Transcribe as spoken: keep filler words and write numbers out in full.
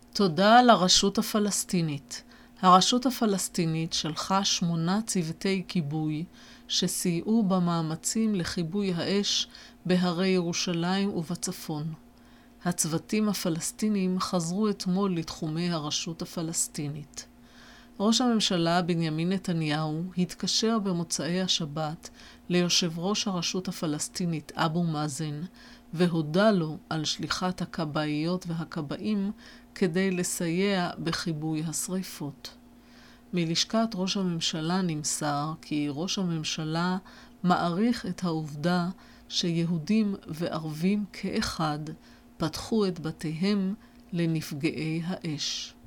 תודה לרשות הפלסטינית. הרשות הפלסטינית שלחה שמונה צוותי כיבוי שסייעו במאמצים לכיבוי האש בהרי ירושלים ובצפון. הצוותים הפלסטינים חזרו אתמול לתחומי הרשות הפלסטינית. ראש הממשלה בנימין נתניהו התקשר במוצאי השבת ליושב ראש הרשות הפלסטינית אבו מאזן והודע לו על שליחת הכבאיות והכבאים כדי לסייע בכיבוי השריפות. מלשכת ראש הממשלה נמסר כי ראש הממשלה מעריך את העובדה שיהודים וערבים כאחד פתחו את בתיהם לנפגעי האש.